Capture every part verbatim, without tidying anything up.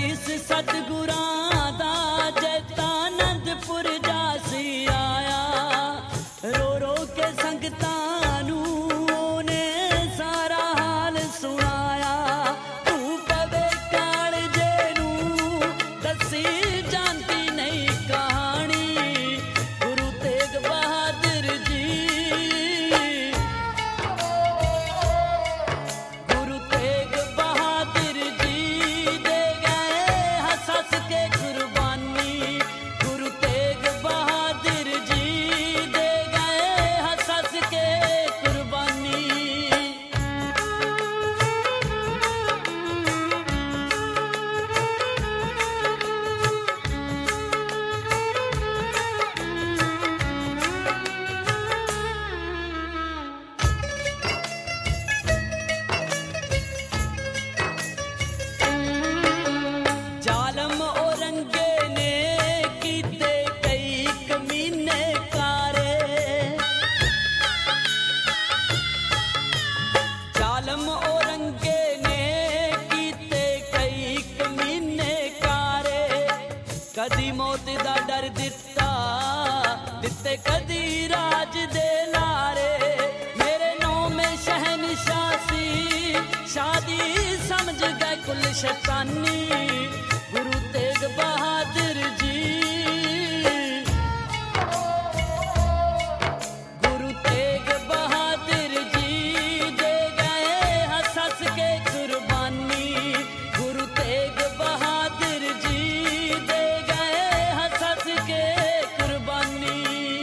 ਸੀਸ ਸਤਿਗੁਰਾਂ ਦਾ ਜੈਤਾ ਆਨੰਦਪੁਰ ਜਾਸੀ ਆਇਆ। ਰੋ ਰੋ ਕੇ ਸੰਗਤਾਂ ਨੂੰ ਉਹਨੇ ਸਾਰਾ ਹਾਲ ਸੁਣਾਇਆ। ਤੂੰ ਪਵੇ ਕਾਲਜੇ ਨੂੰ ਦੱਸੀ ਜਾਂਦੀ ਨਹੀਂ ਕਹਾਣੀ। ਗੁਰੂ ਤੇਗ ਬਹਾਦਰ ਜੀ ਗੁਰੂ ਤੇਗ ਬਹਾਦਰ ਜੀ ਦੇ ਗਏ ਹੱਸ ਹੱਸ ਕੇ ਕੁਰਬਾਨੀ। ਗੁਰੂ ਤੇਗ ਬਹਾਦਰ ਜੀ ਦੇ ਗਏ ਹੱਸ ਹੱਸ ਕੇ ਕੁਰਬਾਨੀ। ਜ਼ਾਲਮ ਔਰੰਗੇ ਨੇ ਕੀਤੇ ਕਈ ਕਮੀਨੇ ਕਾਰੇ। ਜ਼ਾਲਮ ਔਰੰਗੇ ਨੇ ਕੀਤੇ ਕਈ ਕਮੀਨੇ ਕਾਰੇ। ਕਦੀ ਮੌਤ ਦਾ ਡਰ ਦਿੱਤਾ ਦਿੱਤੇ ਕਦੀ ਰਾਜ ਦੇ ਲਾਰੇ। ਮੇਰੇ ਨੌਵੇਂ ਸ਼ਹਿਨशाह ਸੀ ਸ਼ਾਦੀ ਸਮਝ ਗਏ ਕੁਲ ਸ਼ੈਤਾਨੀ। ਗੁਰੂ ਤੇਗ ਬਹਾਦਰ ਜੀ ਗੁਰੂ ਤੇਗ ਬਹਾਦਰ ਜੀ ਦੇ ਗਏ ਹੱਸ ਹੱਸ ਕੇ ਕੁਰਬਾਨੀ। ਗੁਰੂ ਤੇਗ ਬਹਾਦਰ ਜੀ ਦੇ ਗਏ ਹੱਸ ਹੱਸ ਕੇ ਕੁਰਬਾਨੀ।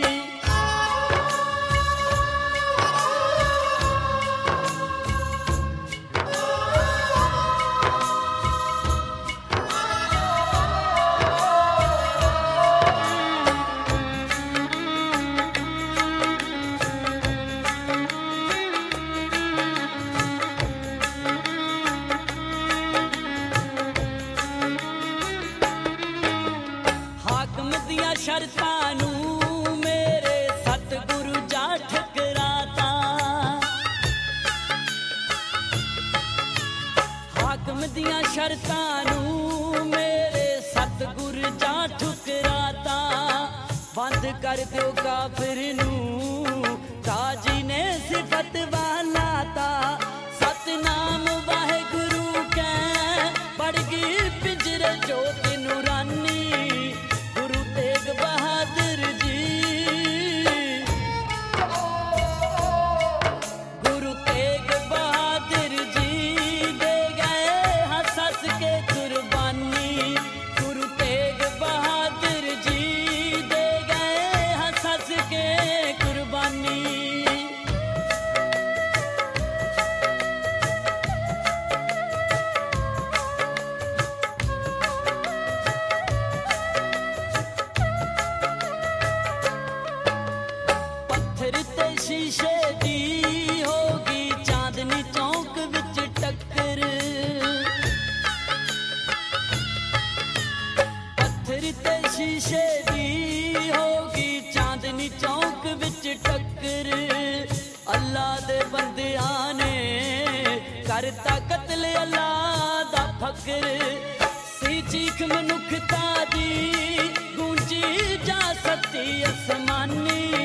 ਹਾਕਮ ਦੀਆਂ ਸ਼ਰਤਾਂ ਨੂੰ ਮੇਰੇ ਸਤਿਗੁਰੂ ਜਾ ਠਕਰਾਤਾ। ਹਾਕਮ ਦੀਆਂ ਸ਼ਰਤਾਂ ਨੂੰ ਮੇਰੇ ਸਤਿਗੁਰੂ ਜਾ ਠੁਕਰਾਤਾ। ਬੰਦ ਕਰ ਦਿਓ ਕਾਫਿਰ ਨੂੰ ਕਾਜੀ ਨੇ ਸਿਫਤ ਵਾਲਾਤਾ। ਸਤਨਾਮ ਵਾਹਿਗੁਰੂ ਕਹਿ ਪੜ ਗਈ ਪਿੰਜਰੇ ਜੋਤ ਨੂਰਾਨੀ। ਗੁਰੂ ਤੇਗ ਬਹਾਦਰ ਜੀ ਗੁਰੂ ਤੇਗ ਬਹਾਦਰ ਜੀ ਦੇ ਗਏ ਹੱਸ ਹੱਸ ਕੇ ਕੁਰਬਾਨੀ। ਗੁਰੂ ਤੇਗ ਬਹਾਦਰ ਜੀ ਦੇ ਗਏ ਹੱਸ ਹੱਸ ਕੇ ਕੁਰਬਾਨੀ। ਪੱਥਰ ਤੇ ਸ਼ੀਸ਼ੇ ਦੀ ਹੋ ਗਈ ਚਾਂਦਨੀ ਚੌਂਕ ਵਿੱਚ ਟੱਕਰ। ਪੱਥਰ ਤੇ ਸ਼ੀਸ਼ੇ ਦੀ ਹੋ ਗਈ ਚਾਂਦਨੀ ਚੌਂਕ ਵਿੱਚ ਟੱਕਰ। ਅੱਲਾ ਦੇ ਬੰਦਿਆਂ ਨੇ ਕਰਤਾ ਕਤਲ ਅੱਲਾ ਦਾ ਫਕਰ। ਸੀ ਚੀਖ ਮਨੁੱਖਤਾ ਦੀ ਗੂੰਜੀ ਜਾ ਸਕਤੀ ਅਸਮਾਨੀ।